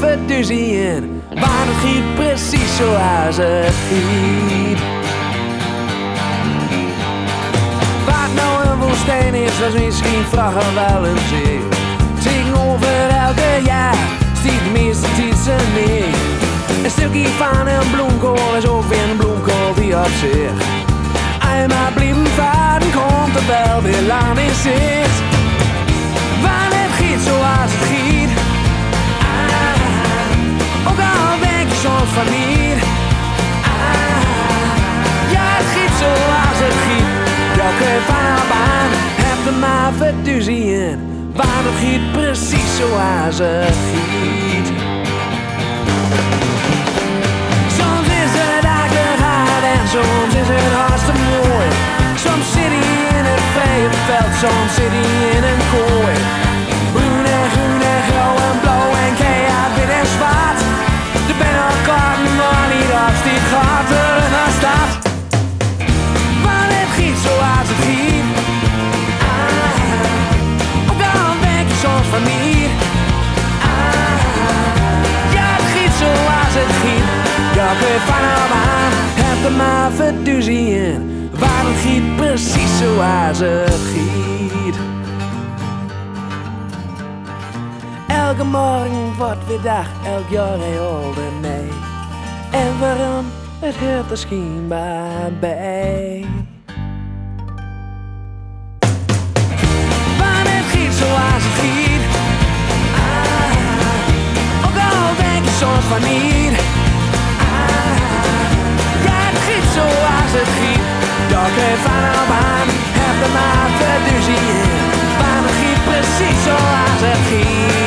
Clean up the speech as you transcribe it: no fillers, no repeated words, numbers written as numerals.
verduzie in, maar het giet precies zoals het giet. Wat nou een woestijn is, was misschien vragen wel een zee. Tegenover elke jaar stiet de meeste tijd neer. Een stukje van een bloemkool is ook weer een bloemkool die op zich. Eenmaal blijven varen, komt er wel weer lang in zicht. Want het giet zoals het giet. Ook al denk je soms van niet. Ja, het giet zoals het giet. Jou kun je van een baan, heb er maar verduzie in. Want het giet precies zoals het giet. Soms is het eigenlijk hard en soms is het hartstikke mooi. Soms zit hij in het vrije veld, soms zit hij in een kooi. Groen en grauw en blauw en keihard wit en zwart. Er ben al karten waar niet afstiet, gaat er naar stad. Maar het giet zoals het giet. Ook al denk je soms van niet. Ja, het giet zoals het giet. Ja, kun je van hem aan, heb er maar verduzie in. Waar het giet precies zoals het giet. Elke morgen wordt weer dag, elk jaar een oude nee. En waarom? Het hoort er schijnbaar bij. Want het giet zoals het giet. Ook al denk je soms van niet. Ja, het giet zoals het giet. Daar kun je van op aan, heb er maar verduzie in. Want het giet precies zoals het giet.